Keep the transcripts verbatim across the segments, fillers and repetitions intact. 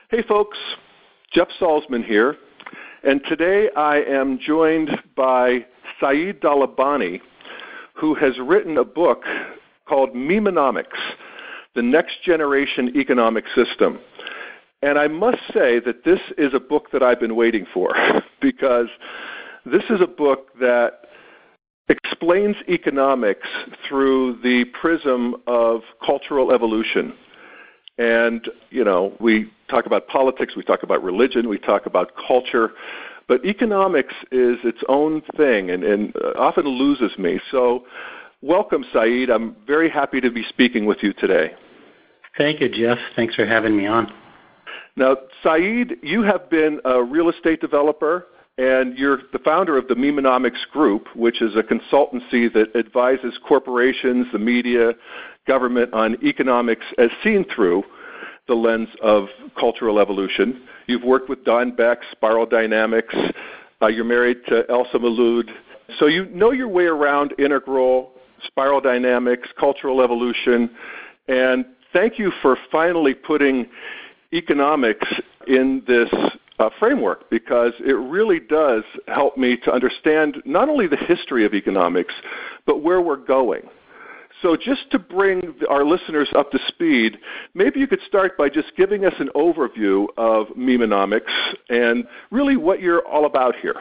Hey folks, Jeff Salzman here, and today I am joined by Saeed Dalabani, who has written a book called Memenomics, the Next Generation Economic System. And I must say that this is a book that I've been waiting for because this is a book that explains economics through the prism of cultural evolution. And, you know, we talk about politics, we talk about religion, we talk about culture, but economics is its own thing and, and often loses me. So welcome, Saeed. I'm very happy to be speaking with you today. Thank you, Jeff. Thanks for having me on. Now, Saeed, you have been a real estate developer, and you're the founder of the Memenomics Group, which is a consultancy that advises corporations, the media, government on economics as seen through the lens of cultural evolution. You've worked with Don Beck, Spiral Dynamics. Uh, you're married to Elsa Maloud. So you know your way around integral, spiral dynamics, cultural evolution, and thank you for finally putting economics in this uh, framework, because it really does help me to understand not only the history of economics, but where we're going. So just to bring our listeners up to speed, maybe you could start by just giving us an overview of Memenomics and really what you're all about here.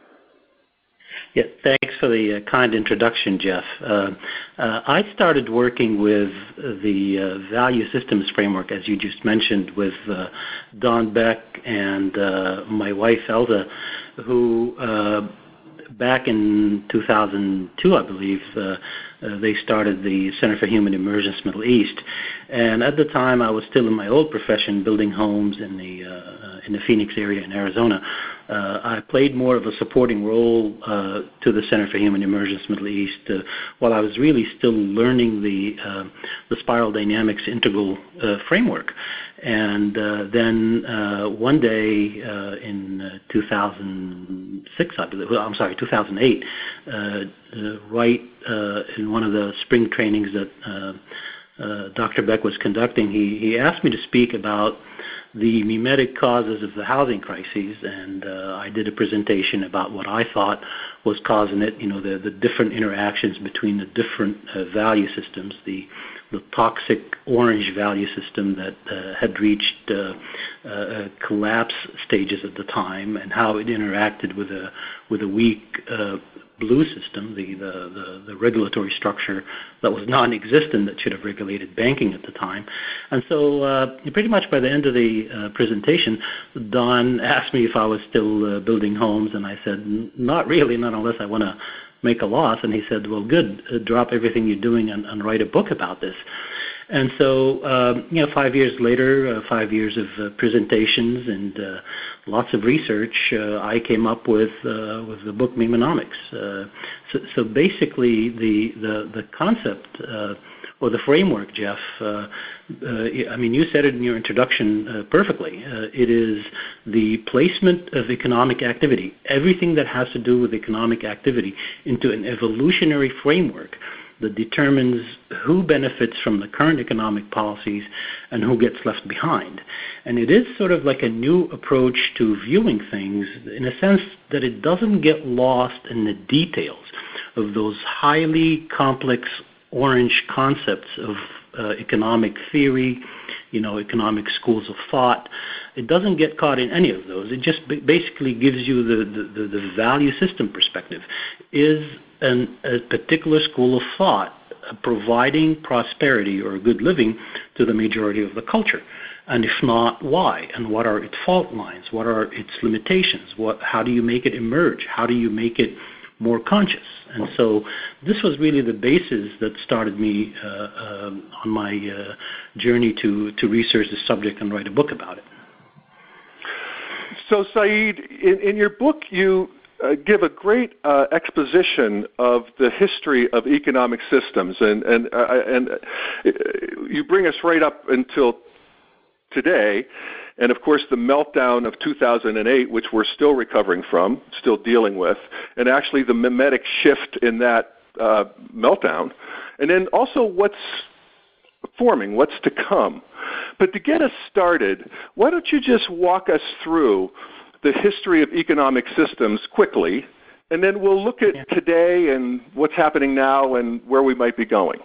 Yeah, thanks for the uh, kind introduction, Jeff. Uh, uh, I started working with the uh, value systems framework, as you just mentioned, with uh, Don Beck and uh, my wife, Elsa, who uh, back in two thousand two, I believe, uh, uh, they started the Center for Human Emergence Middle East. And at the time, I was still in my old profession, building homes in the uh, in the Phoenix area in Arizona. Uh, I played more of a supporting role uh, to the Center for Human Emergence Middle East uh, while I was really still learning the uh, the spiral dynamics integral uh, framework. And uh, then uh, one day uh, in uh, two thousand six, I believe, well, I'm sorry, two thousand eight, uh, uh, right uh, in one of the spring trainings that uh, uh, Doctor Beck was conducting, he, he asked me to speak about the mimetic causes of the housing crises, and uh, I did a presentation about what I thought was causing it, you know, the, the different interactions between the different uh, value systems, the the toxic orange value system that uh, had reached uh, uh, collapse stages at the time, and how it interacted with a with a weak uh, blue system, the, the, the, the regulatory structure that was non-existent that should have regulated banking at the time. And so uh, pretty much by the end of the uh, presentation, Don asked me if I was still uh, building homes, and I said, not really, not unless I want to make a loss. And he said, well, good, uh, drop everything you're doing and, and write a book about this. And so, um, you know, five years later, uh, five years of uh, presentations and uh, lots of research, uh, I came up with uh, with the book Memenomics. Uh, so, so basically, the the the concept uh, or the framework, Jeff. Uh, uh, I mean, you said it in your introduction uh, perfectly. Uh, it is the placement of economic activity, everything that has to do with economic activity, into an evolutionary framework that determines who benefits from the current economic policies and who gets left behind. And it is sort of like a new approach to viewing things, in a sense that it doesn't get lost in the details of those highly complex orange concepts of uh, economic theory, you know, economic schools of thought. It doesn't get caught in any of those. It just b- basically gives you the, the, the, the value system perspective. Is an, a particular school of thought uh, providing prosperity or good living to the majority of the culture? And if not, why? And what are its fault lines? What are its limitations? What, how do you make it emerge? How do you make it more conscious? And so this was really the basis that started me uh, uh, on my uh, journey to, to research the subject and write a book about it. So, Saeed, in, in your book, you uh, give a great uh, exposition of the history of economic systems, and and uh, and uh, you bring us right up until today. And, of course, the meltdown of two thousand eight, which we're still recovering from, still dealing with, and actually the mimetic shift in that uh, meltdown. And then also what's forming, what's to come. But to get us started, why don't you just walk us through the history of economic systems quickly, and then we'll look at yeah. today and what's happening now and where we might be going.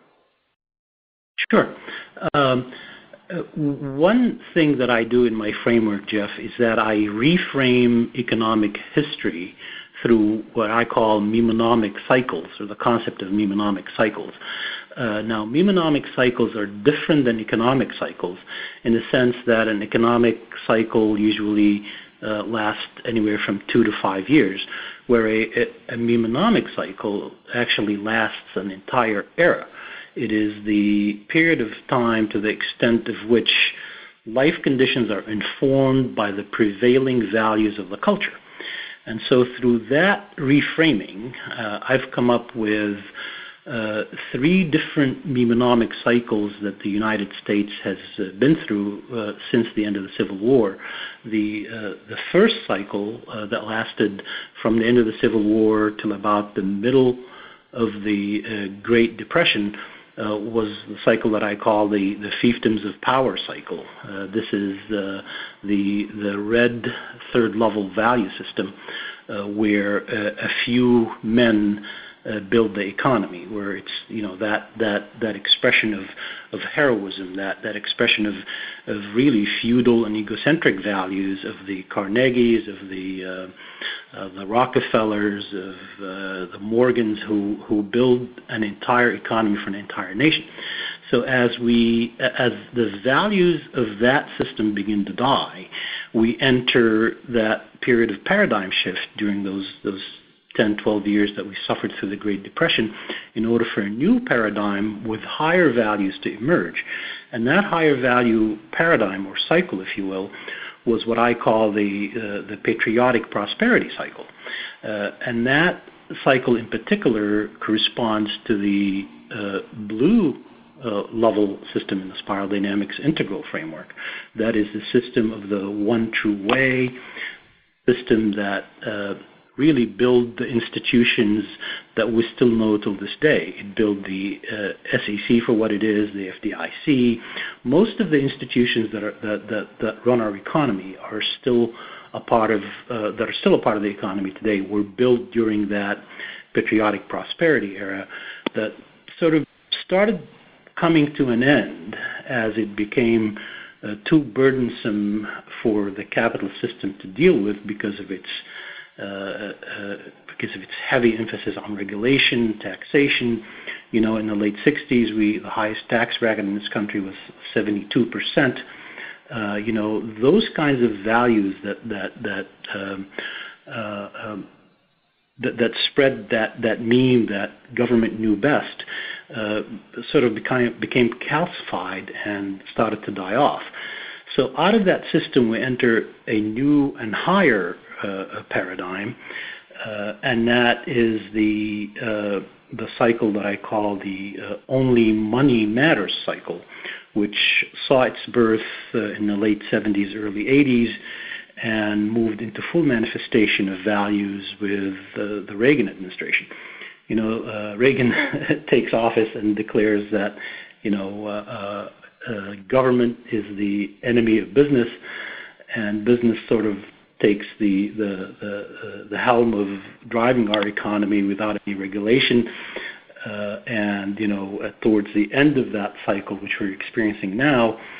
Sure. Um, uh, one thing that I do in my framework, Jeff, is that I reframe economic history through what I call mnemonic cycles, or the concept of mnemonic cycles. Uh, now, mnemonic cycles are different than economic cycles in the sense that an economic cycle usually uh, lasts anywhere from two to five years, where a, a, a mnemonic cycle actually lasts an entire era. It is the period of time to the extent of which life conditions are informed by the prevailing values of the culture. And so through that reframing, uh, I've come up with uh, three different mnemonic cycles that the United States has uh, been through uh, since the end of the Civil War. The, uh, the first cycle uh, that lasted from the end of the Civil War till about the middle of the uh, Great Depression Uh, was the cycle that I call the, the fiefdoms of power cycle. Uh, this is uh, the the red third level value system uh, where uh, a few men uh, build the economy, where it's you know that that that expression of of heroism, that that expression of of really feudal and egocentric values of the Carnegies, of the uh, Uh, the Rockefellers, of uh, the Morgans, who, who build an entire economy for an entire nation. So as we, as the values of that system begin to die, we enter that period of paradigm shift during those those ten, twelve years that we suffered through the Great Depression in order for a new paradigm with higher values to emerge. And that higher value paradigm, or cycle, if you will, was what I call the uh, the patriotic prosperity cycle. Uh, and that cycle in particular corresponds to the uh, blue uh, level system in the spiral dynamics integral framework. That is the system of the one true way, system that uh, really build the institutions that we still know till this day. It built the uh, S E C for what it is, the F D I C. Most of the institutions that are that, that, that run our economy are still a part of uh, that are still a part of the economy today were built during that patriotic prosperity era that sort of started coming to an end as it became uh, too burdensome for the capital system to deal with because of its Uh, uh, because of its heavy emphasis on regulation, taxation. You know, in the late sixties, we the highest tax bracket in this country was seventy-two percent. Uh, you know, those kinds of values that that that um, uh, um, that, that spread that that meme that government knew best uh, sort of became became calcified and started to die off. So out of that system, we enter a new and higher Uh, paradigm, uh, and that is the uh, the cycle that I call the uh, only money matters cycle, which saw its birth uh, in the late seventies, early eighties, and moved into full manifestation of values with uh, the Reagan administration. You know, uh, Reagan takes office and declares that, you know, uh, uh, uh, government is the enemy of business, and business sort of takes the the the, uh, the helm of driving our economy without any regulation, uh, and you know uh, towards the end of that cycle, which we're experiencing now,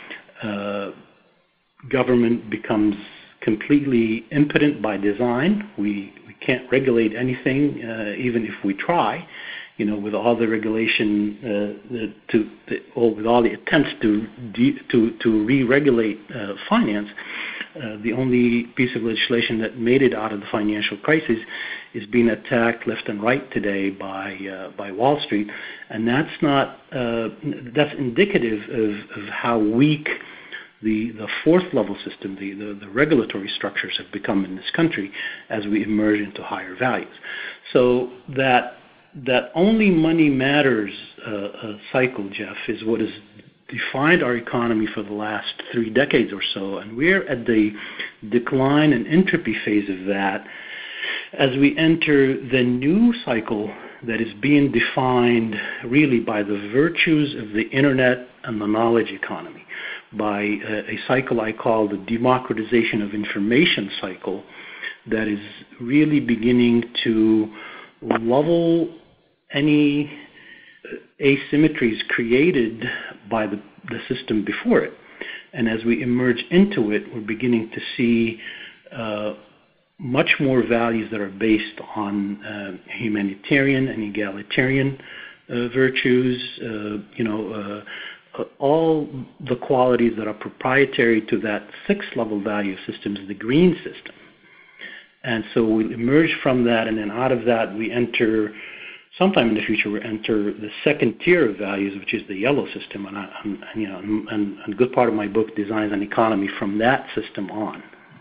uh, government becomes completely impotent by design. We we can't regulate anything, uh, even if we try. You know, with all the regulation, uh, to, to or with all the attempts to de- to to re-regulate uh, finance. Uh, the only piece of legislation that made it out of the financial crisis is being attacked left and right today by uh, by Wall Street, and that's not uh, that's indicative of, of how weak the the fourth level system, the, the the regulatory structures have become in this country as we emerge into higher values. So that that only money matters uh, uh, cycle, Jeff, is what is defined our economy for the last three decades or so, and we're at the decline and entropy phase of that as we enter the new cycle that is being defined really by the virtues of the internet and the knowledge economy, by a, a cycle I call the democratization of information cycle that is really beginning to level any asymmetries created by the, the system before it. And as we emerge into it, we're beginning to see uh, much more values that are based on uh, humanitarian and egalitarian uh, virtues, uh, you know, uh, all the qualities that are proprietary to that sixth level value system is the green system. And so we emerge from that, and then out of that we enter, sometime in the future, we enter the second tier of values, which is the yellow system. And, I, and, and you know, and, and a good part of my book designs an economy from that system on.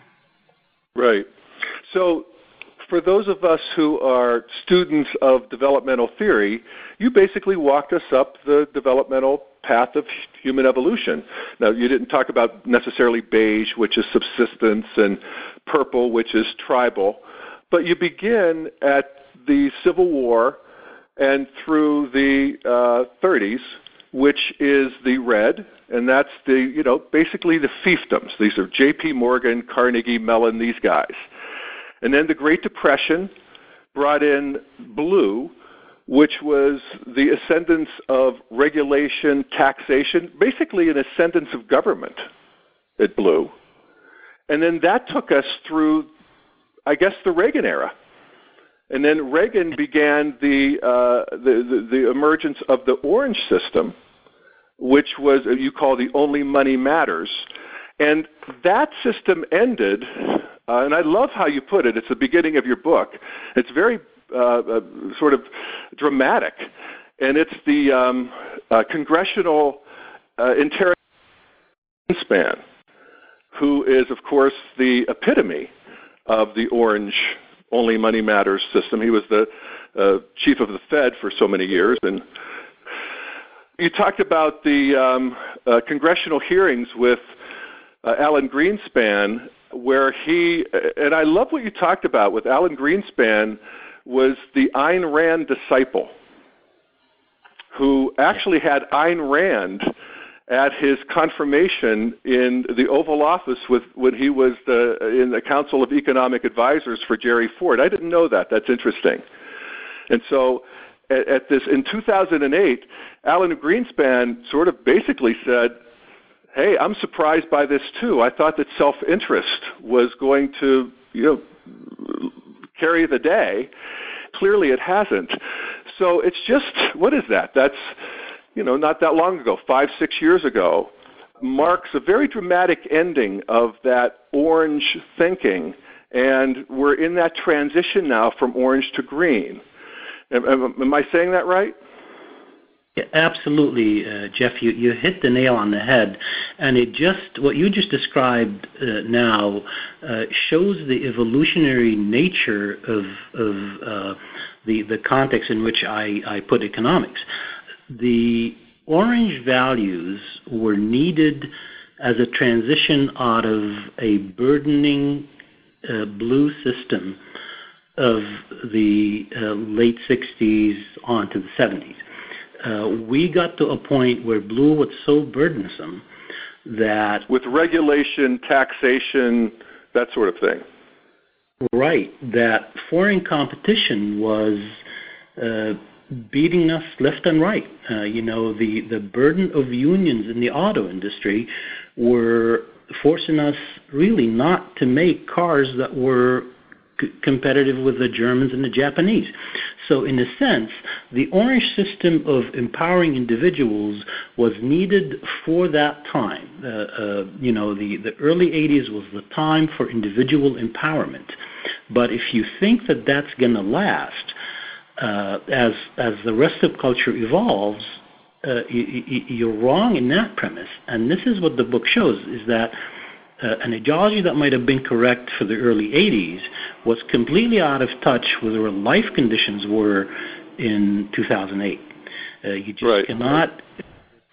Right. So for those of us who are students of developmental theory, you basically walked us up the developmental path of human evolution. Now, you didn't talk about necessarily beige, which is subsistence, and purple, which is tribal, but you begin at the Civil War and through the uh, thirties, which is the red, and that's the, you know, basically the fiefdoms. These are J P Morgan, Carnegie Mellon, these guys. And then the Great Depression brought in blue, which was the ascendance of regulation, taxation, basically an ascendance of government at blue. And then that took us through, I guess, the Reagan era. And then Reagan began the, uh, the, the, the emergence of the orange system, which was, you call the only money matters. And that system ended, uh, and I love how you put it. It's the beginning of your book. It's very uh, uh, sort of dramatic. And it's the um, uh, congressional uh, interrogation Greenspan, who is, of course, the epitome of the orange only money matters system. He was the uh, chief of the Fed for so many years. And you talked about the um, uh, congressional hearings with uh, Alan Greenspan, where he, and I love what you talked about with Alan Greenspan, was the Ayn Rand disciple who actually had Ayn Rand at his confirmation in the Oval Office with, when he was the, in the Council of Economic Advisors for Jerry Ford. I didn't know that. That's interesting. And so at, at this, in two thousand eight, Alan Greenspan sort of basically said, hey, I'm surprised by this too. I thought that self-interest was going to, you know, carry the day. Clearly it hasn't. So it's just, what is that? That's, you know, not that long ago, five, six years ago, marks a very dramatic ending of that orange thinking, and we're in that transition now from orange to green. Am, am, am I saying that right? Yeah, absolutely, uh, Jeff. You, you hit the nail on the head, and it just what you just described uh, now uh, shows the evolutionary nature of of uh, the the context in which I, I put economics. The orange values were needed as a transition out of a burdening uh, blue system of the uh, late sixties on to the seventies. Uh, we got to a point where blue was so burdensome that... With regulation, taxation, that sort of thing. Right, that foreign competition was uh, beating us left and right. Uh, you know, the, the burden of unions in the auto industry were forcing us really not to make cars that were c- competitive with the Germans and the Japanese. So in a sense, the orange system of empowering individuals was needed for that time. Uh, uh, you know, the, the early eighties was the time for individual empowerment. But if you think that that's going to last, uh, as, as the rest of culture evolves, uh, you, you, you're wrong in that premise. And this is what the book shows, is that Uh, an ideology that might have been correct for the early eighties was completely out of touch with where life conditions were in two thousand eight. Uh, you just right. cannot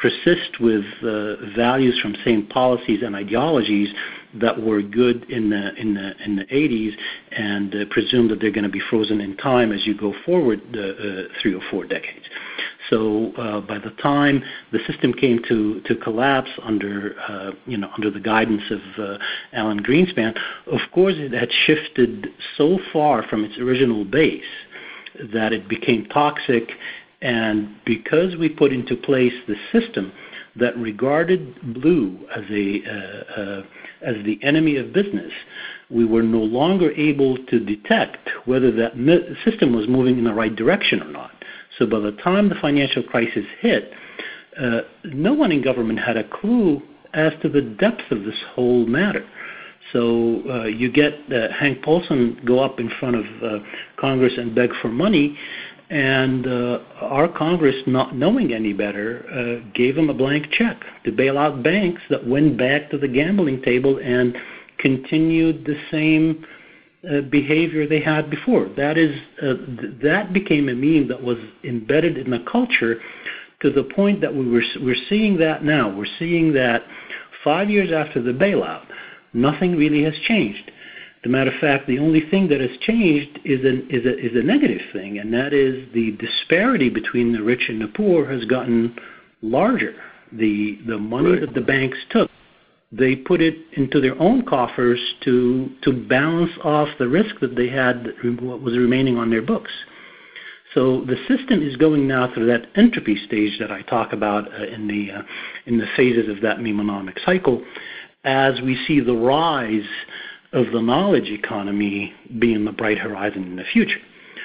persist with uh, values from same policies and ideologies that were good in the in the in the eighties, and uh, presume that they're going to be frozen in time as you go forward uh, uh, three or four decades. So uh, by the time the system came to to collapse under uh, you know under the guidance of uh, Alan Greenspan, of course it had shifted so far from its original base that it became toxic. And because we put into place the system that regarded blue as a uh, uh, as the enemy of business, we were no longer able to detect whether that mi- system was moving in the right direction or not. So by the time the financial crisis hit, uh, no one in government had a clue as to the depth of this whole matter. So uh, you get uh, Hank Paulson go up in front of uh, Congress and beg for money, and uh, our Congress, not knowing any better, uh, gave him a blank check to bail out banks that went back to the gambling table and continued the same uh, behavior they had before. That is, uh, th- that became a meme that was embedded in the culture to the point that we were we're seeing that now. We're seeing that five years after the bailout, nothing really has changed. As a matter of fact, the only thing that has changed is, an, is, a, is a negative thing, and that is the disparity between the rich and the poor has gotten larger. The, the money right. that the banks took, they put it into their own coffers to, to balance off the risk that they had, what was remaining on their books. So the system is going now through that entropy stage that I talk about uh, in, the, uh, in the phases of that memenomic cycle, as we see the rise of the knowledge economy being the bright horizon in the future.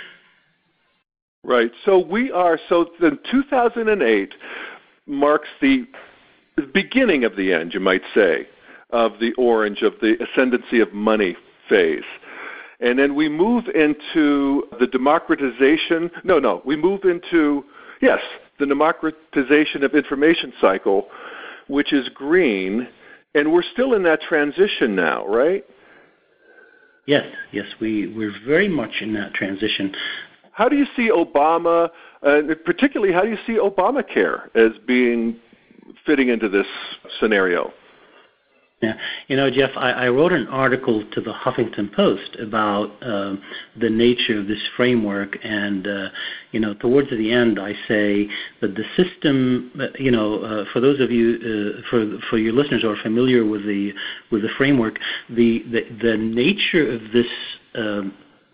Right. So we are, so then two thousand eight marks the beginning of the end, you might say, of the orange, of the ascendancy of money phase. And then we move into the democratization, no, no, we move into, yes, the democratization of information cycle, which is green, and we're still in that transition now, right? Yes, yes, we, we're very much in that transition. How do you see Obama, uh, particularly how do you see Obamacare as being fitting into this scenario? Yeah, you know, Jeff, I, I wrote an article to the Huffington Post about um, the nature of this framework, and uh, you know, towards the end, I say that the system, uh, you know, uh, for those of you, uh, for for your listeners who are familiar with the with the framework, the the, the nature of this um,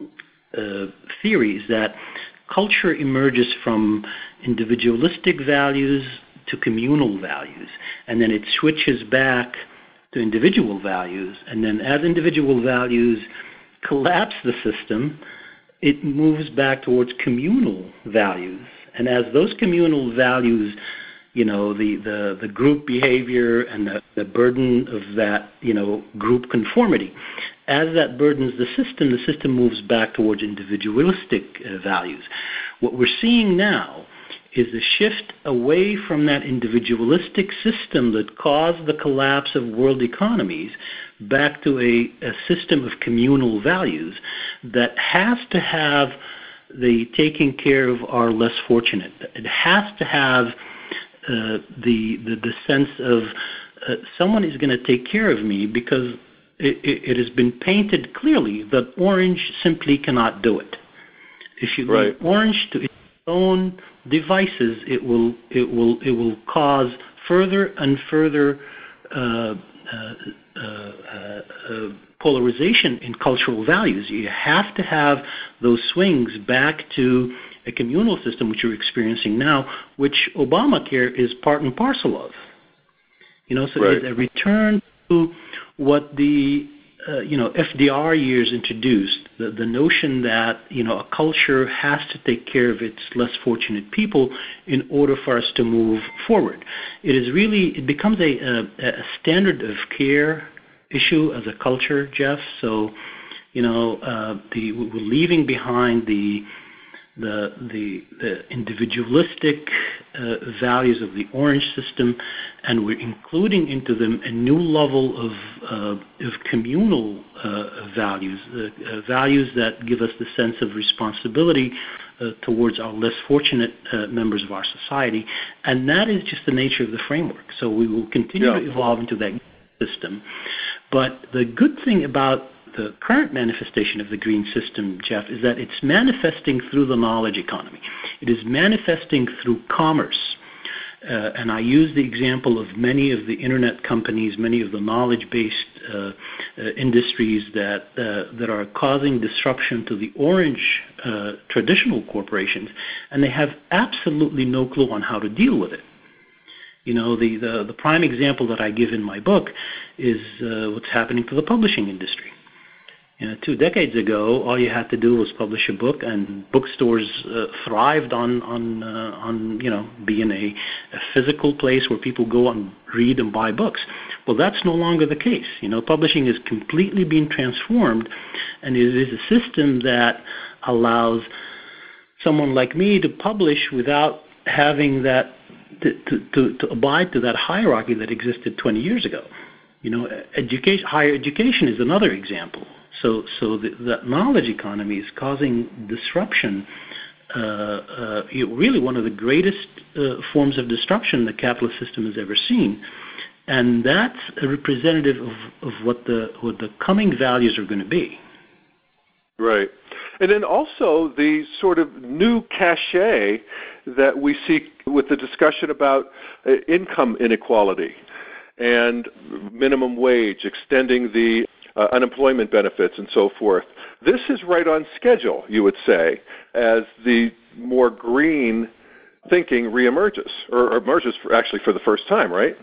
uh, theory is that culture emerges from individualistic values to communal values, and then it switches back to individual values, and then as individual values collapse the system, it moves back towards communal values. And as those communal values, you know, the, the, the group behavior and the, the burden of that, you know, group conformity, as that burdens the system, the system moves back towards individualistic uh, values. What we're seeing now is a shift away from that individualistic system that caused the collapse of world economies back to a, a system of communal values that has to have the taking care of our less fortunate. It has to have uh, the, the the sense of uh, someone is going to take care of me, because it, it, it has been painted clearly that orange simply cannot do it. If you right. leave orange to its own devices, it will it will it will cause further and further uh, uh, uh, uh, polarization in cultural values. You have to have those swings back to a communal system, which you're experiencing now, which Obamacare is part and parcel of. You know, so right. it's a return to what the Uh, you know, F D R years introduced, the, the notion that, you know, a culture has to take care of its less fortunate people in order for us to move forward. It is really, it becomes a, a, a standard of care issue as a culture, Jeff. So, you know, uh, the, we're leaving behind the the the, the individualistic uh, values of the orange system, and we're including into them a new level of uh, of communal uh, values, uh, uh, values that give us the sense of responsibility uh, towards our less fortunate uh, members of our society, and that is just the nature of the framework. So we will continue yeah. to evolve into that system. But the good thing about the current manifestation of the green system, Jeff, is that it's manifesting through the knowledge economy. It is manifesting through commerce. Uh, and I use the example of many of the internet companies, many of the knowledge-based uh, uh, industries that uh, that are causing disruption to the orange uh, traditional corporations, and they have absolutely no clue on how to deal with it. You know, the, the, the prime example that I give in my book is uh, what's happening to the publishing industry. You know, two decades ago, all you had to do was publish a book, and bookstores uh, thrived on on uh, on you know being a, a physical place where people go and read and buy books. Well, that's no longer the case. You know, publishing is completely being transformed, and it is a system that allows someone like me to publish without having that to to, to, to abide to that hierarchy that existed twenty years ago. You know, education, higher education is another example. So, so the, the knowledge economy is causing disruption. Uh, uh, really, one of the greatest uh, forms of disruption the capitalist system has ever seen, and that's a representative of, of what the what the coming values are going to be. Right, and then also the sort of new cachet that we see with the discussion about uh, income inequality and minimum wage, extending the Uh, unemployment benefits and so forth. This is right on schedule, you would say, as the more green thinking reemerges, or emerges for actually for the first time, right?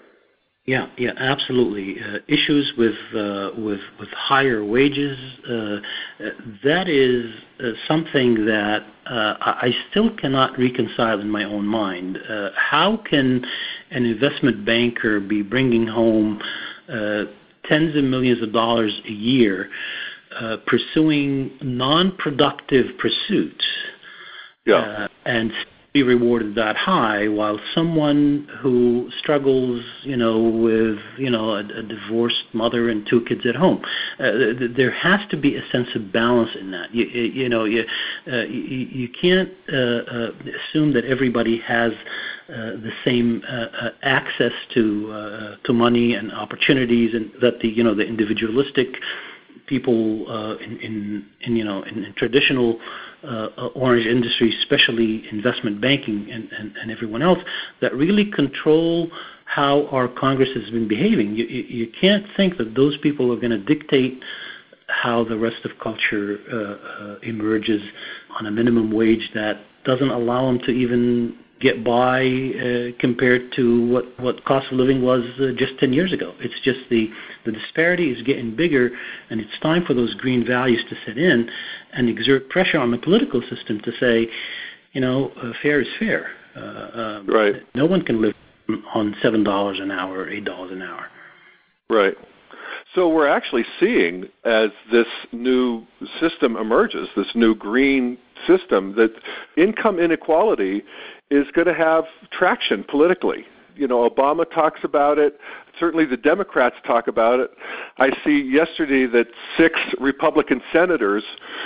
Yeah, yeah, absolutely. Uh, issues with uh, with with higher wages, uh, that is uh, something that uh, I still cannot reconcile in my own mind. Uh, how can an investment banker be bringing home uh, tens of millions of dollars a year uh, pursuing non-productive pursuits yeah. uh, and be rewarded that high, while someone who struggles, you know, with, you know, a, a divorced mother and two kids at home. Uh, th- there has to be a sense of balance in that. You, you know, you, uh, you, you can't uh, uh, assume that everybody has uh, the same uh, uh, access to uh, to money and opportunities, and that the, you know, the individualistic people uh, in, in, in, you know, in, in traditional uh, orange industry, especially investment banking and, and, and everyone else, that really control how our Congress has been behaving. You, you, you can't think that those people are going to dictate how the rest of culture uh, uh, emerges on a minimum wage that doesn't allow them to even get by uh, compared to what, what cost of living was uh, just ten years ago. It's just the, the disparity is getting bigger, and it's time for those green values to set in and exert pressure on the political system to say, you know, uh, fair is fair. Uh, uh, right. No one can live on seven dollars an hour or eight dollars an hour. Right. So we're actually seeing, as this new system emerges, this new green system, that income inequality is going to have traction politically. You know, Obama talks about it. Certainly the Democrats talk about it. I see yesterday that six Republican senators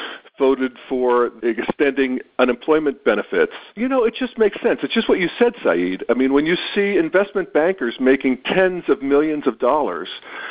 voted for extending unemployment benefits. You know, it just makes sense. It's just what you said, Saeed. I mean, when you see investment bankers making tens of millions of dollars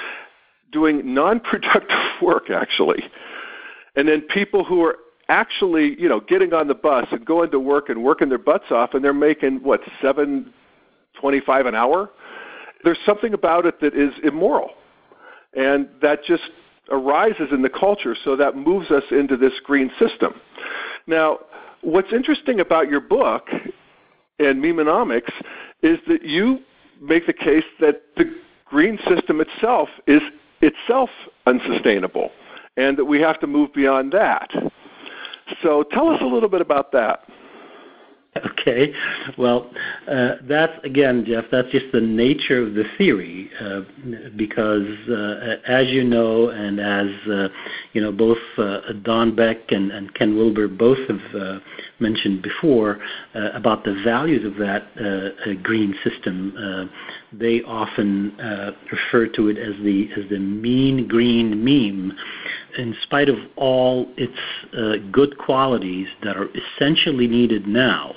doing non-productive work, actually, and then people who are actually, you know, getting on the bus and going to work and working their butts off, and they're making, what, seven twenty-five an hour? There's something about it that is immoral, and that just arises in the culture, so that moves us into this green system. Now, what's interesting about your book and Memenomics is that you make the case that the green system itself is itself unsustainable, and that we have to move beyond that. So tell us a little bit about that. Okay, well, uh, that's, again, Jeff, that's just the nature of the theory, uh, because uh, as you know, and as, uh, you know, both uh, Don Beck and, and Ken Wilber both have uh, mentioned before uh, about the values of that uh, green system, uh, they often uh, refer to it as the, as the mean green meme. In spite of all its uh, good qualities that are essentially needed now,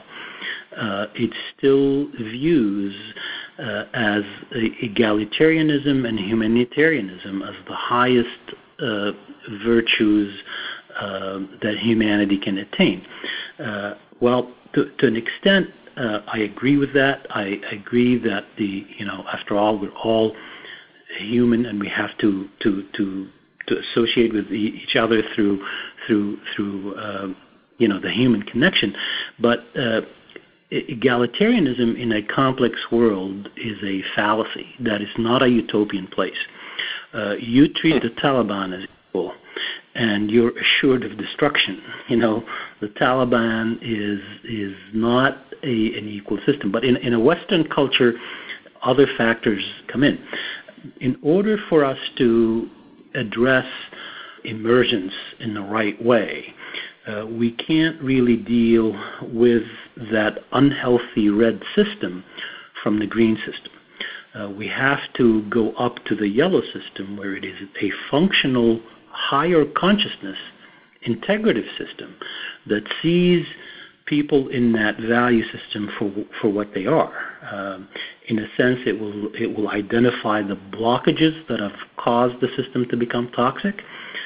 uh, it still views uh, as egalitarianism and humanitarianism as the highest uh, virtues uh, that humanity can attain. Uh, well, to, to an extent, uh, I agree with that. I agree that the, you know, after all, we're all human, and we have to to to to associate with each other through through through uh, you know, the human connection. But uh, egalitarianism in a complex world is a fallacy. That is not a utopian place. Uh, you treat the Taliban as equal, and you're assured of destruction. You know, the Taliban is is not a, an equal system. But in, in a Western culture, other factors come in. In order for us to address emergence in the right way, uh, we can't really deal with that unhealthy red system from the green system. Uh, we have to go up to the yellow system, where it is a functional, higher consciousness, integrative system that sees people in that value system for for what they are. Um, in a sense, it will it will identify the blockages that have caused the system to become toxic.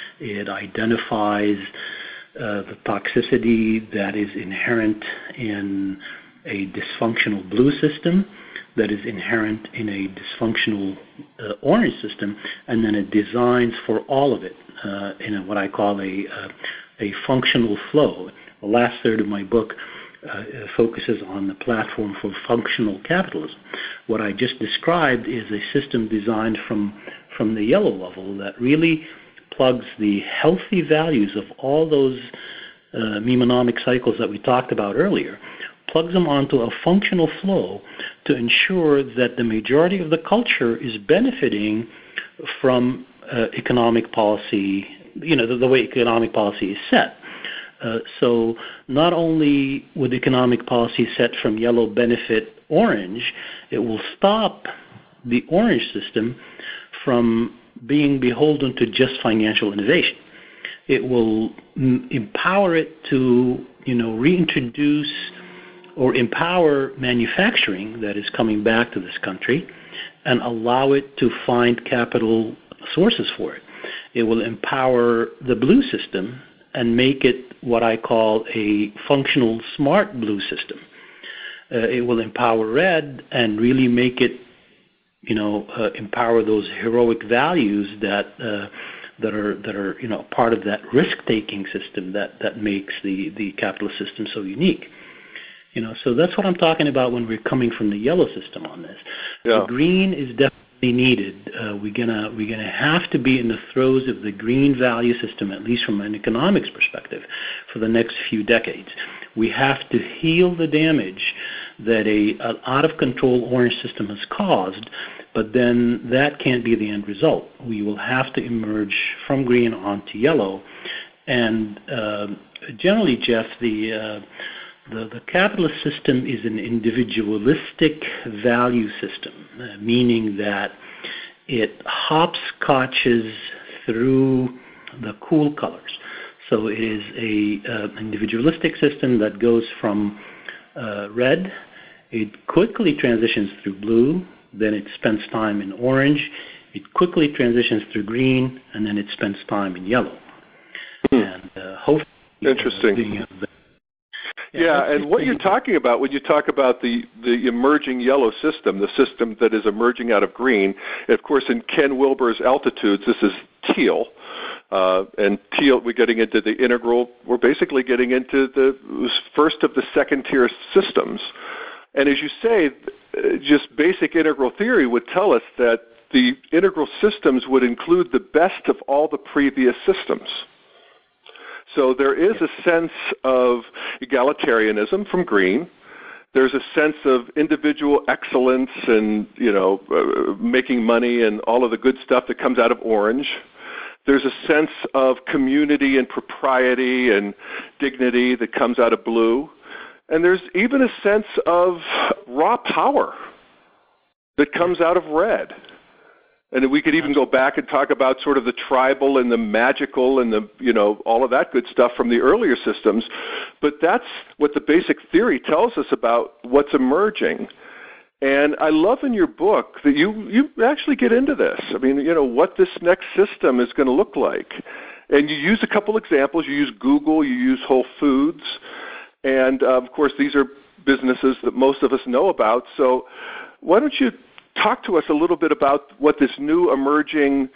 It identifies uh, the toxicity that is inherent in a dysfunctional blue system, that is inherent in a dysfunctional uh, orange system, and then it designs for all of it uh, in a, what I call a, a a functional flow. The last third of my book uh, focuses on the platform for functional capitalism. What I just described is a system designed from, from the yellow level that really plugs the healthy values of all those uh, memenomic cycles that we talked about earlier, plugs them onto a functional flow to ensure that the majority of the culture is benefiting from uh, economic policy, you know, the, the way economic policy is set. Uh, so not only would economic policy set from yellow benefit orange, it will stop the orange system from being beholden to just financial innovation. It will m- empower it to, you know, reintroduce or empower manufacturing that is coming back to this country and allow it to find capital sources for it. It will empower the blue system and make it what I call a functional smart blue system. Uh, it will empower red and really make it, you know, uh, empower those heroic values that uh, that are that are you know part of that risk-taking system that that makes the the capitalist system so unique. You know, so that's what I'm talking about when we're coming from the yellow system on this. Yeah. The green is definitely needed. Uh, we're gonna we're gonna have to be in the throes of the green value system, at least from an economics perspective, for the next few decades. We have to heal the damage that a an out of control orange system has caused, but then that can't be the end result. We will have to emerge from green onto yellow, and uh, generally, Jeff, the uh, The, the capitalist system is an individualistic value system, uh, meaning that it hopscotches through the cool colors. So it is a uh, individualistic system that goes from uh, red, it quickly transitions through blue, then it spends time in orange, it quickly transitions through green, and then it spends time in yellow. Hmm. And uh, hopefully, Interesting. Uh, the, uh, the, Yeah, yeah, and what you're talking about when you talk about the, the emerging yellow system, the system that is emerging out of green, of course, in Ken Wilber's Altitudes, this is teal. Uh, and teal, we're getting into the integral, we're basically getting into the first of the second-tier systems. And as you say, just basic integral theory would tell us that the integral systems would include the best of all the previous systems. So there is a sense of egalitarianism from green. There's a sense of individual excellence and, you know, uh, making money and all of the good stuff that comes out of orange. There's a sense of community and propriety and dignity that comes out of blue. And there's even a sense of raw power that comes out of red. And we could even go back and talk about sort of the tribal and the magical and the, you know, all of that good stuff from the earlier systems. But that's what the basic theory tells us about what's emerging. And I love in your book that you, you actually get into this. I mean, you know, what this next system is going to look like. And you use a couple examples. You use Google, you use Whole Foods. And, uh, of course, these are businesses that most of us know about. So why don't you talk to us a little bit about what this new emerging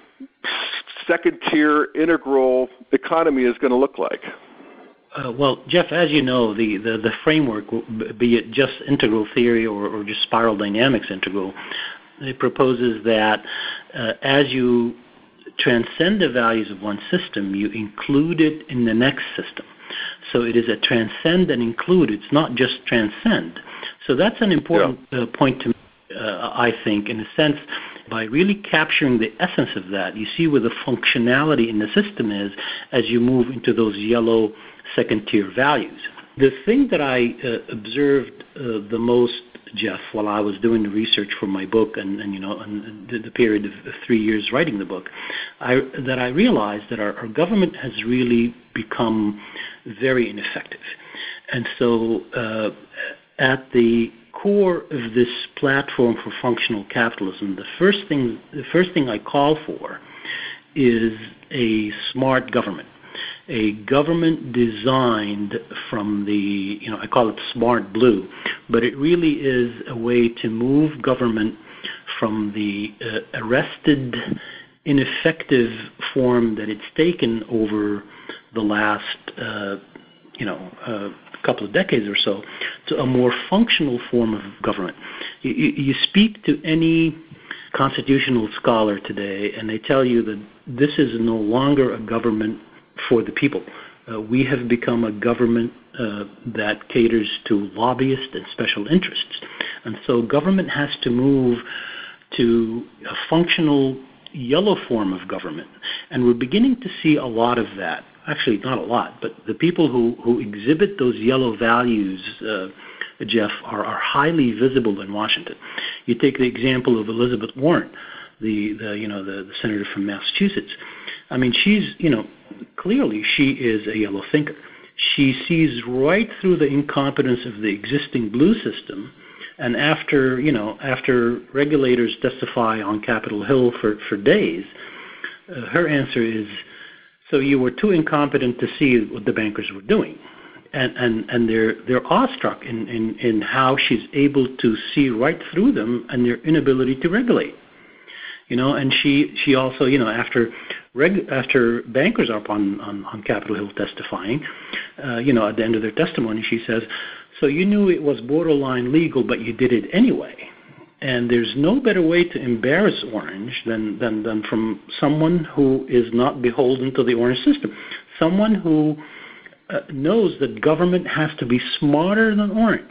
second-tier integral economy is going to look like? Uh, well, Jeff, as you know, the, the, the framework, be it just integral theory or, or just spiral dynamics integral, it proposes that uh, as you transcend the values of one system, you include it in the next system. So it is a transcend and include. It's not just transcend. So that's an important yeah. uh, point to Uh, I think, in a sense, by really capturing the essence of that, you see where the functionality in the system is as you move into those yellow second-tier values. The thing that I uh, observed uh, the most, Jeff, while I was doing the research for my book and, and you know, and the, the period of three years writing the book, I, that I realized that our, our government has really become very ineffective. And so uh, at the core of this platform for functional capitalism, the first thing the first thing I call for is a smart government, a government designed from the, you know, I call it smart blue, but it really is a way to move government from the uh, arrested, ineffective form that it's taken over the last, uh, you know, uh, couple of decades or so, to a more functional form of government. You, you speak to any constitutional scholar today, and they tell you that this is no longer a government for the people. Uh, we have become a government uh, that caters to lobbyists and special interests. And so government has to move to a functional yellow form of government. And we're beginning to see a lot of that. Actually, not a lot, but the people who, who exhibit those yellow values, uh, Jeff, are, are highly visible in Washington. You take the example of Elizabeth Warren, the, the you know the, the senator from Massachusetts. I mean, she's you know clearly she is a yellow thinker. She sees right through the incompetence of the existing blue system, and after you know after regulators testify on Capitol Hill for for days, uh, her answer is, so you were too incompetent to see what the bankers were doing. And and, and they're they're awestruck in, in, in how she's able to see right through them and their inability to regulate. You know, and she, she also, you know, after reg, after bankers are up on, on, on Capitol Hill testifying, uh, you know, at the end of their testimony, she says, so you knew it was borderline legal, but you did it anyway. And there's no better way to embarrass Orange than, than, than from someone who is not beholden to the Orange system, someone who uh, knows that government has to be smarter than Orange.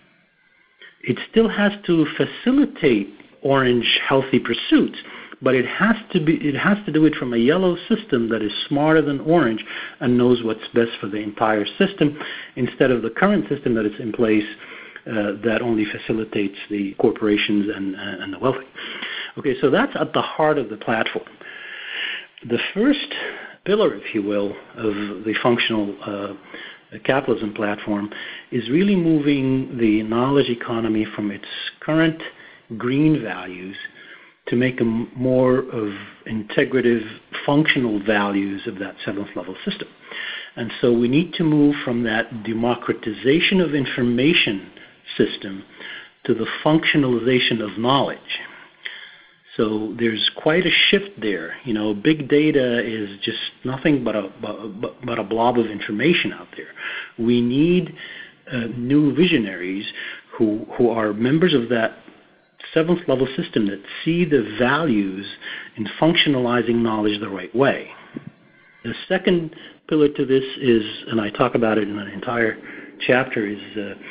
It still has to facilitate Orange healthy pursuits, but it has to be it has to do it from a yellow system that is smarter than Orange and knows what's best for the entire system, instead of the current system that is in place uh, that only facilitates the corporations and, uh, and the wealthy. Okay, so that's at the heart of the platform. The first pillar, if you will, of the functional uh, capitalism platform is really moving the knowledge economy from its current green values to make them more of integrative, functional values of that seventh level system. And so we need to move from that democratization of information system to the functionalization of knowledge. So there's quite a shift there. You know, big data is just nothing but a, but, but a blob of information out there. We need uh, new visionaries who, who are members of that seventh level system that see the values in functionalizing knowledge the right way. The second pillar to this is, and I talk about it in an entire chapter, is uh,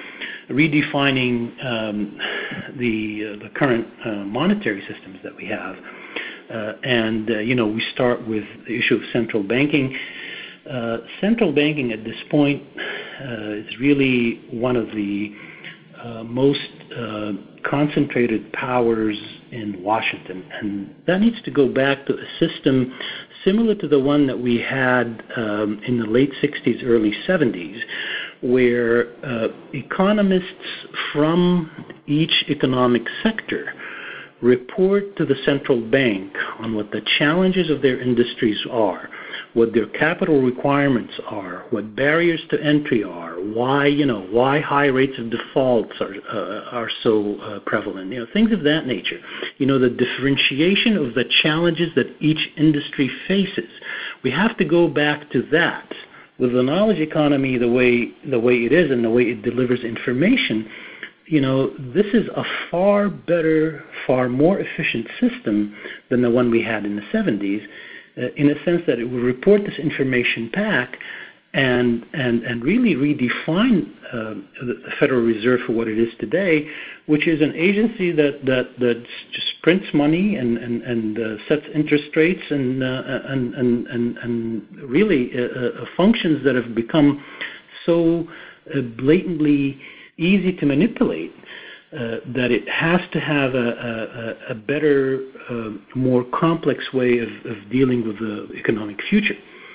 redefining um, the uh, the current uh, monetary systems that we have. Uh, and, uh, you know, we start with the issue of central banking. Uh, central banking at this point uh, is really one of the uh, most uh, concentrated powers in Washington. And that needs to go back to a system similar to the one that we had um, in the late sixties, early seventies, where uh, economists from each economic sector report to the central bank on what the challenges of their industries are, what their capital requirements are, what barriers to entry are, why, you know, why high rates of defaults are uh, are so uh, prevalent, you know, things of that nature. You know, the differentiation of the challenges that each industry faces. We have to go back to that. With the knowledge economy the way the way it is and the way it delivers information, you know, this is a far better, far more efficient system than the one we had in the seventies, uh, in a sense that it will report this information back and and and really redefine uh, the Federal Reserve for what it is today, which is an agency that that, that just prints money and and and uh, sets interest rates and uh, and, and and and really uh, uh, functions that have become so uh, blatantly easy to manipulate, uh, that it has to have a, a, a better, uh, more complex way of, of dealing with the economic future.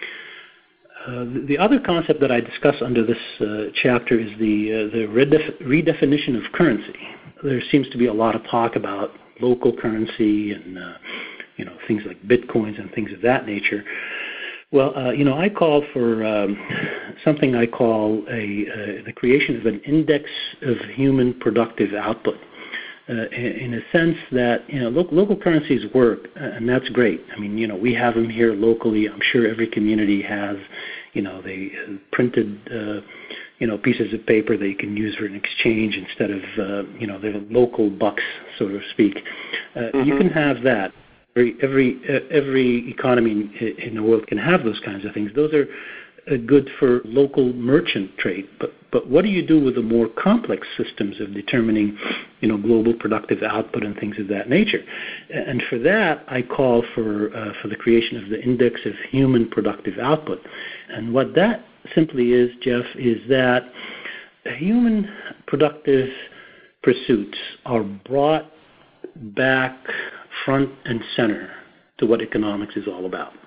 Uh, the, the other concept that I discuss under this uh, chapter is the, uh, the redef- redefinition of currency. There seems to be a lot of talk about local currency and uh, you know, things like bitcoins and things of that nature. Well, uh, you know, I call for um, something I call a, uh, the creation of an index of human productive output, uh, in, in a sense that, you know, lo- local currencies work, and that's great. I mean, you know, we have them here locally. I'm sure every community has, you know, they uh, printed, uh, you know, pieces of paper they can use for an exchange instead of, uh, you know, their local bucks, so to speak. Uh, mm-hmm. You can have that. Every every, uh, every economy in, in the world can have those kinds of things. Those are uh, good for local merchant trade. But but what do you do with the more complex systems of determining, you know, global productive output and things of that nature? And for that, I call for uh, for the creation of the index of human productive output. And what that simply is, Jeff, is that human productive pursuits are brought back front and center to what economics is all about.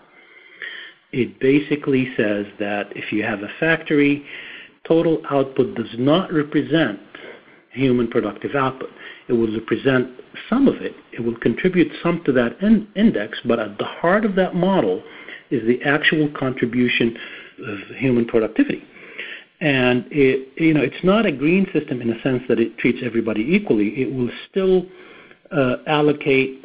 It basically says that if you have a factory, total output does not represent human productive output. It will represent some of it. It will contribute some to that in- index, but at the heart of that model is the actual contribution of human productivity. And it, you know, it's not a green system in the sense that it treats everybody equally. It will still uh, allocate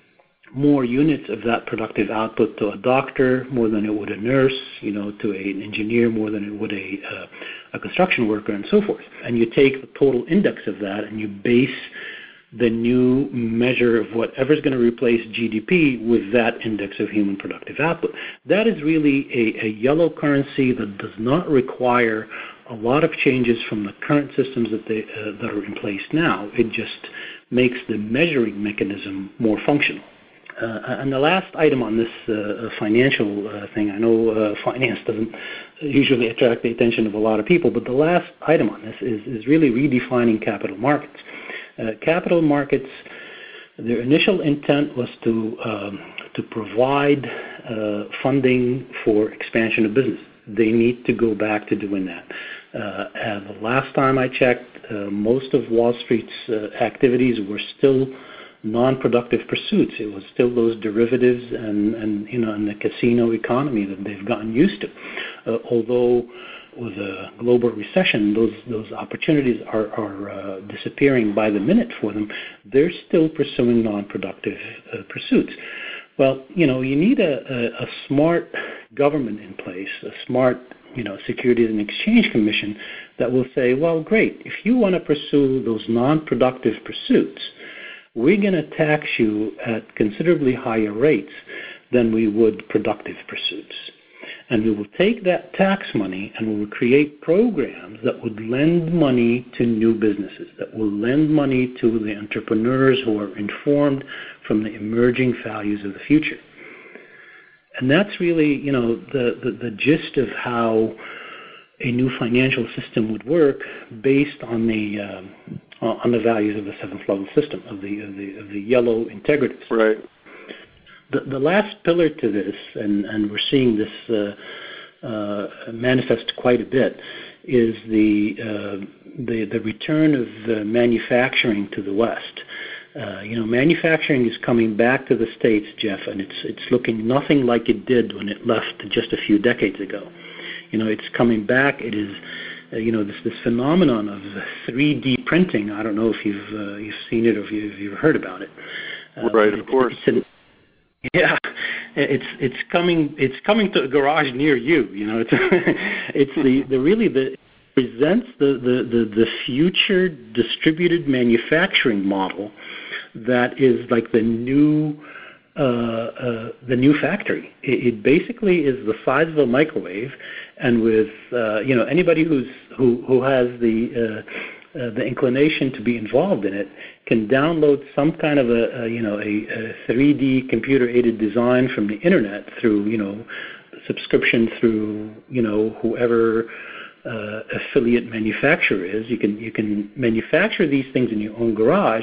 more units of that productive output to a doctor more than it would a nurse, you know, to an engineer more than it would a, uh, a construction worker, and so forth. And you take the total index of that and you base the new measure of whatever's going to replace G D P with that index of human productive output. That is really a, a yellow currency that does not require a lot of changes from the current systems that, they, uh, that are in place now. It just makes the measuring mechanism more functional. Uh, and the last item on this uh, financial uh, thing, I know uh, finance doesn't usually attract the attention of a lot of people, but the last item on this is, is really redefining capital markets. Uh, capital markets, their initial intent was to um, to provide uh, funding for expansion of business. They need to go back to doing that. Uh, and the last time I checked, uh, most of Wall Street's uh, activities were still non-productive pursuits. It was still those derivatives and, and you know, and the casino economy that they've gotten used to. Uh, although with a global recession, those those opportunities are, are uh, disappearing by the minute for them, they're still pursuing non-productive uh, pursuits. Well, you know, you need a, a, a smart government in place, a smart, you know, Securities and Exchange Commission that will say, well, great, if you want to pursue those non-productive pursuits, we're going to tax you at considerably higher rates than we would productive pursuits. And we will take that tax money and we will create programs that would lend money to new businesses, that will lend money to the entrepreneurs who are informed from the emerging values of the future. And that's really, you know, the, the, the gist of how a new financial system would work based on the um, on the values of the seventh level system, of the of the, of the yellow integratives. Right. The, the last pillar to this, and, and we're seeing this uh, uh, manifest quite a bit, is the uh, the, the return of uh, manufacturing to the West. Uh, you know, manufacturing is coming back to the States, Jeff, and it's it's looking nothing like it did when it left just a few decades ago. You know, it's coming back. It is, uh, you know, this this phenomenon of three D printing. I don't know if you've uh, you've seen it or if, you, if you've heard about it. Uh, right, of course. It's an, yeah, it's it's coming it's coming to a garage near you. You know, it's it's the, the really the presents the, the, the, the future distributed manufacturing model that is like the new uh, uh, the new factory. It, it basically is the size of a microwave, and with uh, you know anybody who's who who has the uh, uh, the inclination to be involved in it can download some kind of a, a you know a, a three D computer aided design from the internet through you know subscription through you know whoever uh, affiliate manufacturer is. You can you can manufacture these things in your own garage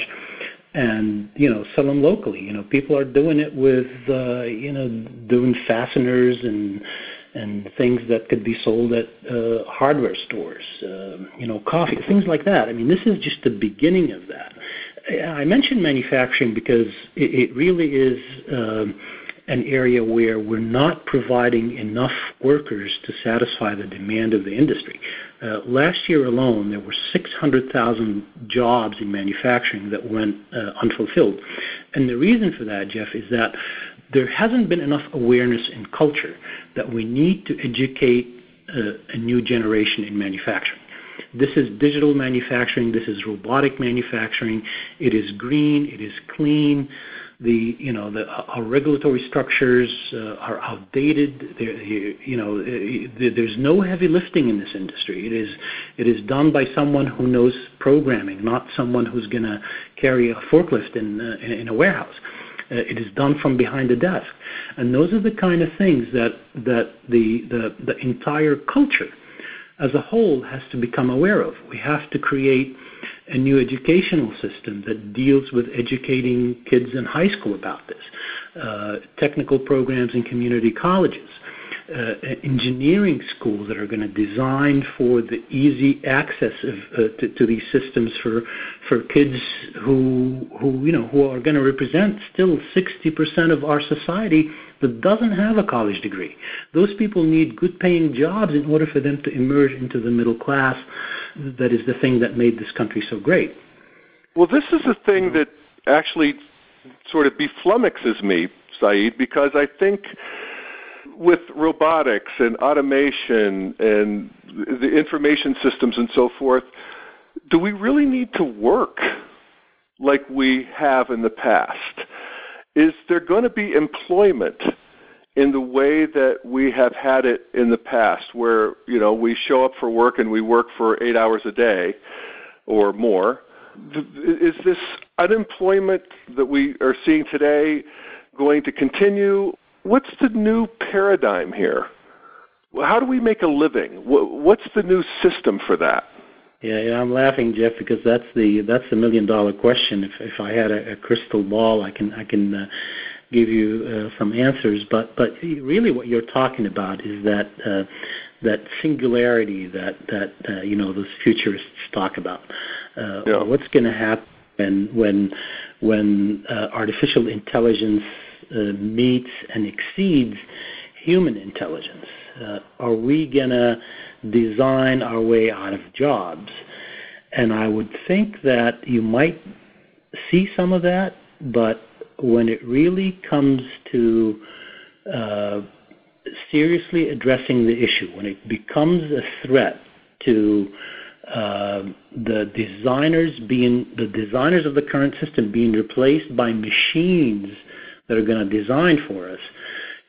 and you know sell them locally. You know people are doing it with uh, you know doing fasteners and and things that could be sold at uh, hardware stores, uh, you know, coffee, things like that. I mean, this is just the beginning of that. I mentioned manufacturing because it, it really is um, an area where we're not providing enough workers to satisfy the demand of the industry. Uh, last year alone, there were six hundred thousand jobs in manufacturing that went uh, unfulfilled. And the reason for that, Jeff, is that there hasn't been enough awareness in culture that we need to educate uh, a new generation in manufacturing. This is digital manufacturing. This is robotic manufacturing. It is green. It is clean. The you know the our regulatory structures uh, are outdated. There, you know there's no heavy lifting in this industry. It is it is done by someone who knows programming, not someone who's going to carry a forklift in uh, in a warehouse. Uh, it is done from behind the desk, and those are the kind of things that that the the, the entire culture as a whole has to become aware of. We have to create a new educational system that deals with educating kids in high school about this, uh, technical programs in community colleges, uh, engineering schools that are going to design for the easy access of, uh, to, to these systems for for kids who who you know who are going to represent still sixty percent of our society that doesn't have a college degree. Those people need good-paying jobs in order for them to emerge into the middle class. That is the thing that made this country so great. Well, this is the thing that actually sort of beflummoxes me, Saeed, because I think with robotics and automation and the information systems and so forth, do we really need to work like we have in the past? Is there going to be employment in the way that we have had it in the past, where, you know, we show up for work and we work for eight hours a day or more? Is this unemployment that we are seeing today going to continue? What's the new paradigm here? How do we make a living? What's the new system for that? Yeah, yeah, I'm laughing, Jeff, because that's the that's the million dollar question. If if I had a, a crystal ball, I can I can uh, give you uh, some answers. But but really, what you're talking about is that uh, that singularity that that uh, you know those futurists talk about. Uh, yeah. What's going to happen when when when uh, artificial intelligence uh, meets and exceeds human intelligence? Uh, are we going to design our way out of jobs? And I would think that you might see some of that, but when it really comes to uh, seriously addressing the issue, when it becomes a threat to uh, the designers being the designers of the current system being replaced by machines that are going to design for us,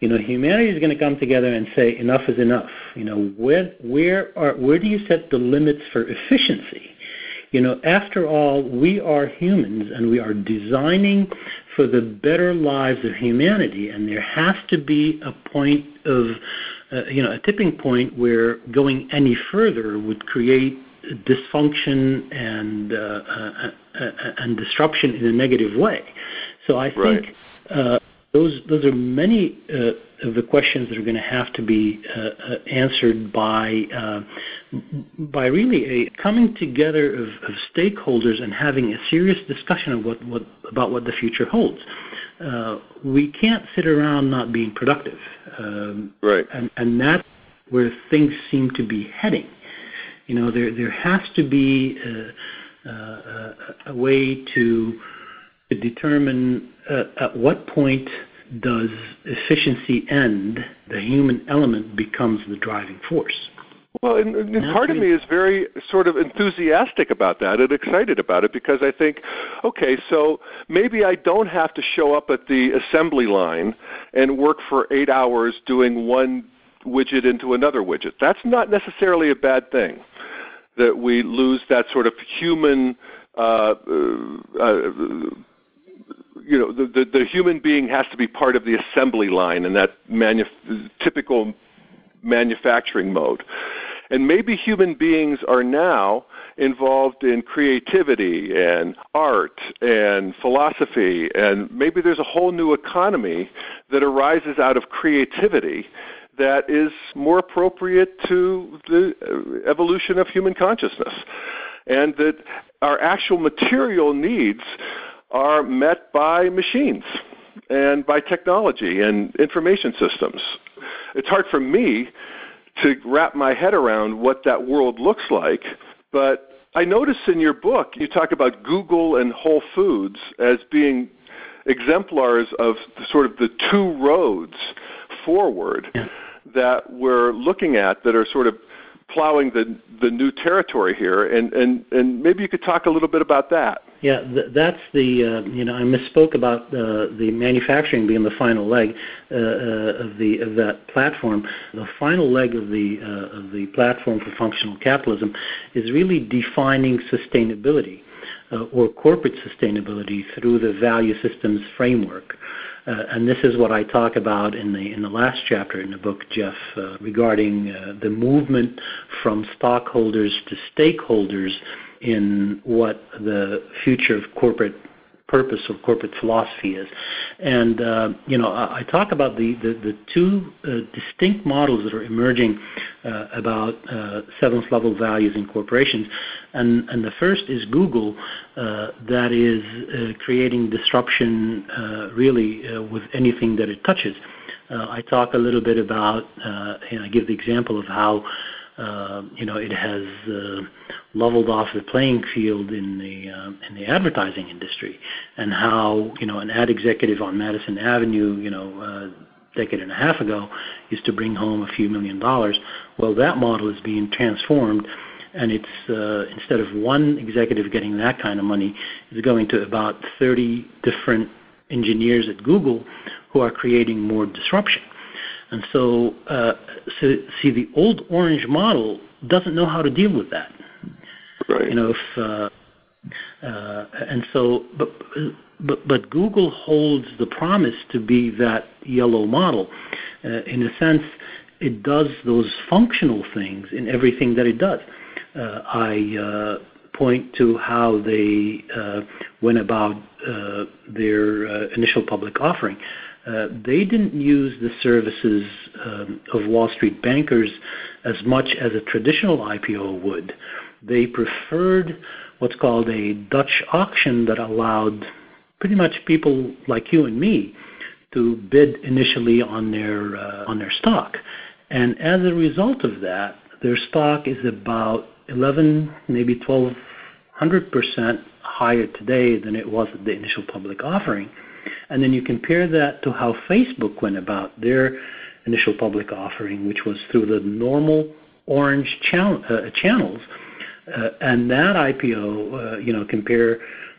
you know, humanity is going to come together and say enough is enough. You know, where where are where do you set the limits for efficiency? You know, after all, we are humans, and we are designing for the better lives of humanity, and there has to be a point of, uh, you know, a tipping point where going any further would create dysfunction and uh, uh, uh, and disruption in a negative way. So I think right. uh, those those are many uh, of the questions that are going to have to be uh, uh, answered by uh, by really a coming together of, of stakeholders and having a serious discussion of what, what about what the future holds. Uh, we can't sit around not being productive, um, right? And, and that's where things seem to be heading. You know, there there has to be a, a, a way to, to determine uh, at what point does efficiency end, the human element becomes the driving force. Well, and, and part of me is very sort of enthusiastic about that and excited about it, because I think, okay, so maybe I don't have to show up at the assembly line and work for eight hours doing one widget into another widget. That's not necessarily a bad thing, that we lose that sort of human uh, uh, you know, the, the, the human being has to be part of the assembly line in that manu- typical manufacturing mode. And maybe human beings are now involved in creativity and art and philosophy, and maybe there's a whole new economy that arises out of creativity that is more appropriate to the evolution of human consciousness, and that our actual material needs are met by machines and by technology and information systems. It's hard for me to wrap my head around what that world looks like, but I notice in your book you talk about Google and Whole Foods as being exemplars of sort of the two roads forward yeah. that we're looking at that are sort of plowing the the new territory here, and, and, and maybe you could talk a little bit about that. Yeah, th- that's the, uh, you know, I misspoke about uh, the manufacturing being the final leg uh, uh, of the of that platform. The final leg of the uh, of the platform for functional capitalism is really defining sustainability uh, or corporate sustainability through the value systems framework. Uh, and this is what I talk about in the in the last chapter in the book, Jeff, uh, regarding uh, the movement from stockholders to stakeholders in what the future of corporate purpose or corporate philosophy is. And, uh, you know, I, I talk about the, the, the two uh, distinct models that are emerging uh, about uh, seventh level values in corporations. And, and the first is Google, uh, that is uh, creating disruption uh, really uh, with anything that it touches. Uh, I talk a little bit about, uh, and I give the example of how Uh, you know, it has uh, leveled off the playing field in the uh, in the advertising industry, and how, you know, an ad executive on Madison Avenue, you know, a decade and a half ago, used to bring home a few million dollars. Well, that model is being transformed, and it's uh, instead of one executive getting that kind of money, it's going to about thirty different engineers at Google who are creating more disruption. And so, uh, so, see, the old orange model doesn't know how to deal with that. Right. You know, if uh, uh, and so, but but but Google holds the promise to be that yellow model. Uh, in a sense, it does those functional things in everything that it does. Uh, I uh, point to how they uh, went about uh, their uh, initial public offering. Uh, they didn't use the services um, of Wall Street bankers as much as a traditional I P O would. They preferred what's called a Dutch auction that allowed pretty much people like you and me to bid initially on their uh, on their stock. And as a result of that, their stock is about eleven, maybe twelve hundred percent higher today than it was at the initial public offering. And then you compare that to how Facebook went about their initial public offering, which was through the normal orange channel, uh, channels. Uh, and that I P O, uh, you know, compare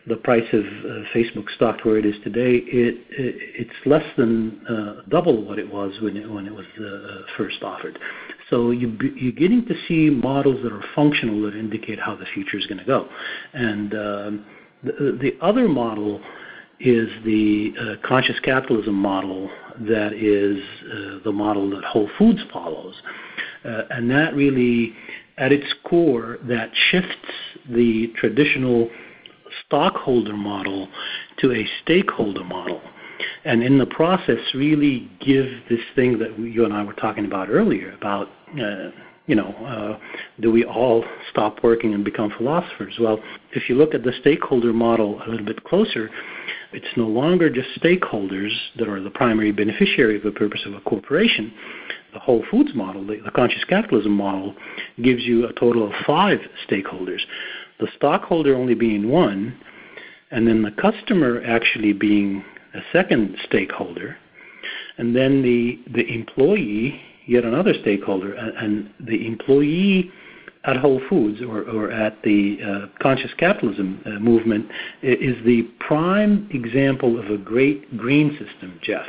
the price of uh, Facebook stock where it is today, it, it it's less than uh, double what it was when it, when it was uh, first offered. So you, you're getting to see models that are functional that indicate how the future is going to go. And um, the, the other model is the uh, conscious capitalism model that is uh, the model that Whole Foods follows. Uh, and that really, at its core, that shifts the traditional stockholder model to a stakeholder model. And in the process, really give this thing that you and I were talking about earlier about, uh, you know, uh, do we all stop working and become philosophers? Well, if you look at the stakeholder model a little bit closer, it's no longer just stakeholders that are the primary beneficiary of the purpose of a corporation. The Whole Foods model, the, the conscious capitalism model, gives you a total of five stakeholders. The stockholder only being one, and then the customer actually being a second stakeholder, and then the the employee, yet another stakeholder, and, and the employee at Whole Foods or, or at the uh, conscious capitalism uh, movement is the prime example of a great green system, Jeff.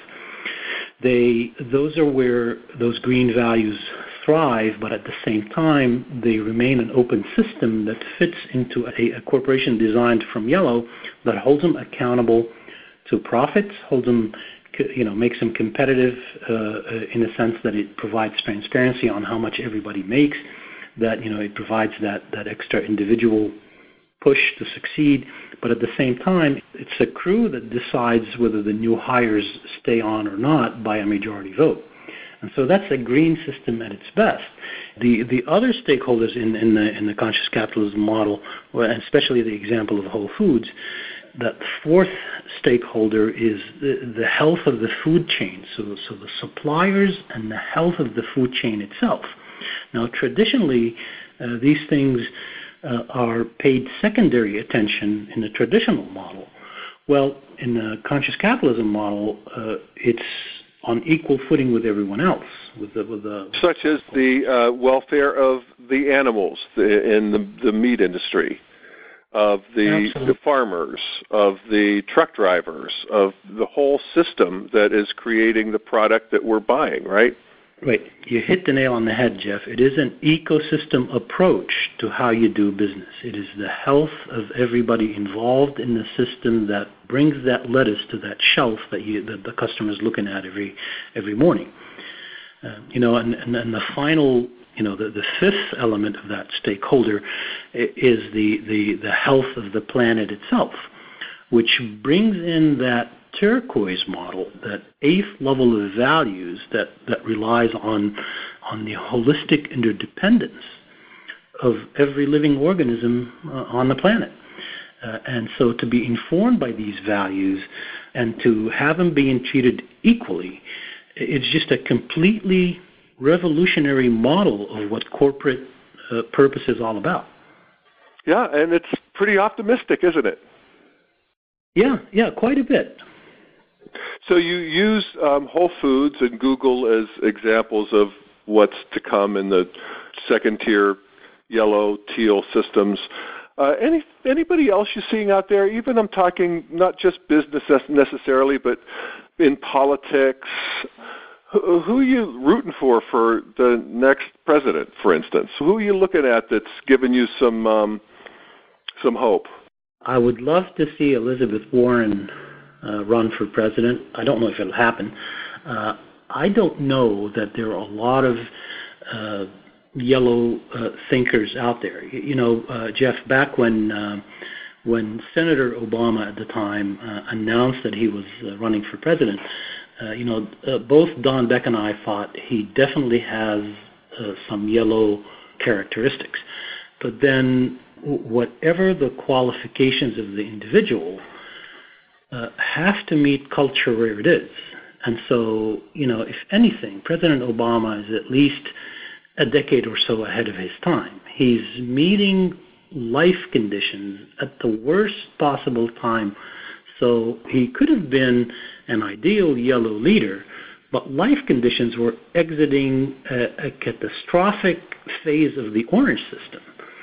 They those are where those green values thrive, but at the same time, they remain an open system that fits into a, a corporation designed from yellow that holds them accountable to profits, holds them, you know, makes them competitive uh, in the sense that it provides transparency on how much everybody makes, that, you know, it provides that, that extra individual push to succeed, but at the same time, it's a crew that decides whether the new hires stay on or not by a majority vote. And so that's a green system at its best. The the other stakeholders in, in the in the conscious capitalism model, and especially the example of Whole Foods, that fourth stakeholder is the, the health of the food chain, so, so the suppliers and the health of the food chain itself. Now, traditionally, uh, these things uh, are paid secondary attention in the traditional model. Well, in the conscious capitalism model, uh, it's on equal footing with everyone else. With the, with the Such as the uh, welfare of the animals the, in the, the meat industry, of the, the farmers, of the truck drivers, of the whole system that is creating the product that we're buying, right? Right. You hit the nail on the head, Jeff. It is an ecosystem approach to how you do business. It is the health of everybody involved in the system that brings that lettuce to that shelf that you that the customer's looking at every every morning. Uh, you know, and, and, and the final, you know, the, the fifth element of that stakeholder is the, the, the health of the planet itself, which brings in that turquoise model, that eighth level of values that, that relies on, on the holistic interdependence of every living organism uh, on the planet. Uh, and so to be informed by these values and to have them being treated equally, it's just a completely revolutionary model of what corporate uh, purpose is all about. Yeah, and it's pretty optimistic, isn't it? Yeah, yeah, quite a bit. So you use um, Whole Foods and Google as examples of what's to come in the second-tier yellow, teal systems. Uh, any anybody else you're seeing out there? Even I'm talking not just business necessarily, but in politics. Who, who are you rooting for for the next president, for instance? Who are you looking at that's giving you some um, some hope? I would love to see Elizabeth Warren Uh, run for president. I don't know if it'll happen. Uh, I don't know that there are a lot of uh, yellow uh, thinkers out there. You, you know, uh, Jeff, back when uh, when Senator Obama at the time uh, announced that he was uh, running for president, uh, you know, uh, both Don Beck and I thought he definitely has uh, some yellow characteristics. But then, whatever the qualifications of the individual, Uh, have to meet culture where it is. And so, you know, if anything, President Obama is at least a decade or so ahead of his time. He's meeting life conditions at the worst possible time. So he could have been an ideal yellow leader, but life conditions were exiting a, a catastrophic phase of the orange system.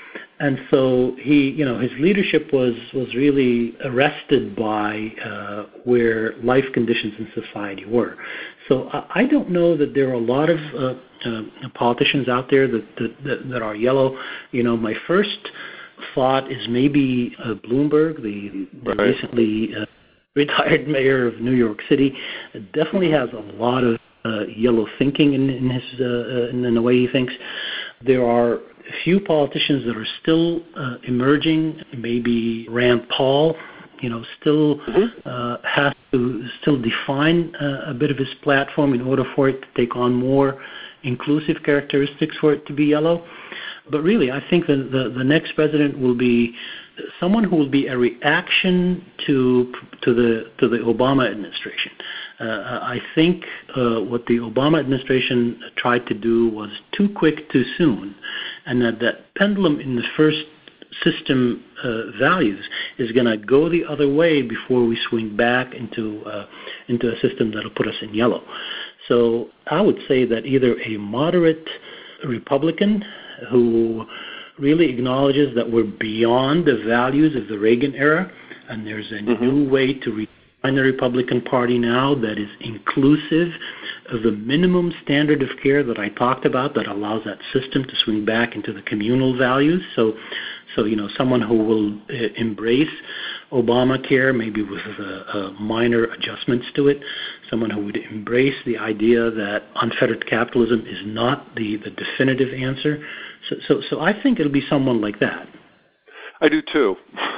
And so he, you know, his leadership was, was really arrested by uh, where life conditions in society were. So I, I don't know that there are a lot of uh, uh, politicians out there that, that, that, that are yellow. You know, my first thought is maybe uh, Bloomberg, the, the right. recently uh, retired mayor of New York City, definitely has a lot of uh, yellow thinking in, in his uh, in, in the way he thinks. There are a few politicians that are still uh, emerging. Maybe Rand Paul, you know, still mm-hmm. uh, has to still define uh, a bit of his platform in order for it to take on more inclusive characteristics for it to be yellow. But really, I think that the, the next president will be someone who will be a reaction to to the to the Obama administration. Uh, I think uh, what the Obama administration tried to do was too quick, too soon, and that that pendulum in the first system uh, values is going to go the other way before we swing back into uh, into a system that will put us in yellow. So I would say that either a moderate Republican who really acknowledges that we're beyond the values of the Reagan era, and there's a mm-hmm. new way to redefine the Republican Party now that is inclusive of the minimum standard of care that I talked about that allows that system to swing back into the communal values. So, so you know, someone who will uh, embrace Obamacare, maybe with uh, uh, minor adjustments to it, someone who would embrace the idea that unfettered capitalism is not the, the definitive answer. So, so, so I think it'll be someone like that. I do too.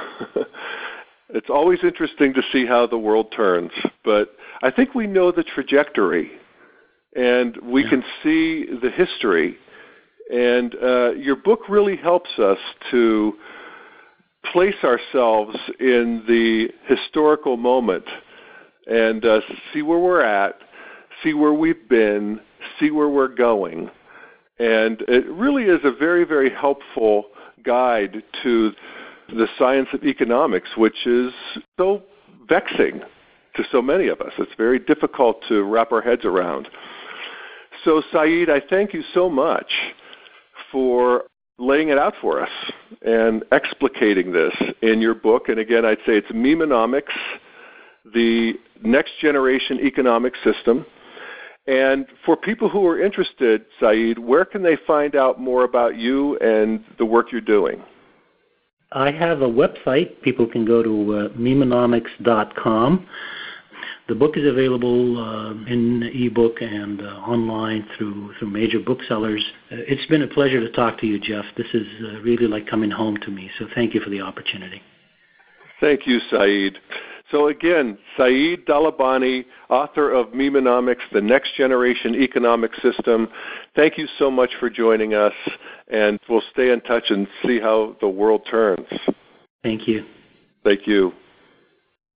It's always interesting to see how the world turns, but I think we know the trajectory, and we yeah. can see the history. And uh, your book really helps us to place ourselves in the historical moment and uh, see where we're at, see where we've been, see where we're going. And it really is a very, very helpful guide to the science of economics, which is so vexing to so many of us. It's very difficult to wrap our heads around. So, Saeed, I thank you so much for laying it out for us and explicating this in your book. And again, I'd say it's Memenomics, the Next Generation Economic System. And for people who are interested, Saeed, where can they find out more about you and the work you're doing? I have a website. People can go to uh, memenomics dot com. The book is available uh, in ebook and uh, online through through major booksellers. Uh, it's been a pleasure to talk to you, Jeff. This is uh, really like coming home to me, so thank you for the opportunity. Thank you, Saeed. So again, Saeed Dalabani, author of Memenomics, the Next Generation Economic System. Thank you so much for joining us, and we'll stay in touch and see how the world turns. Thank you. Thank you.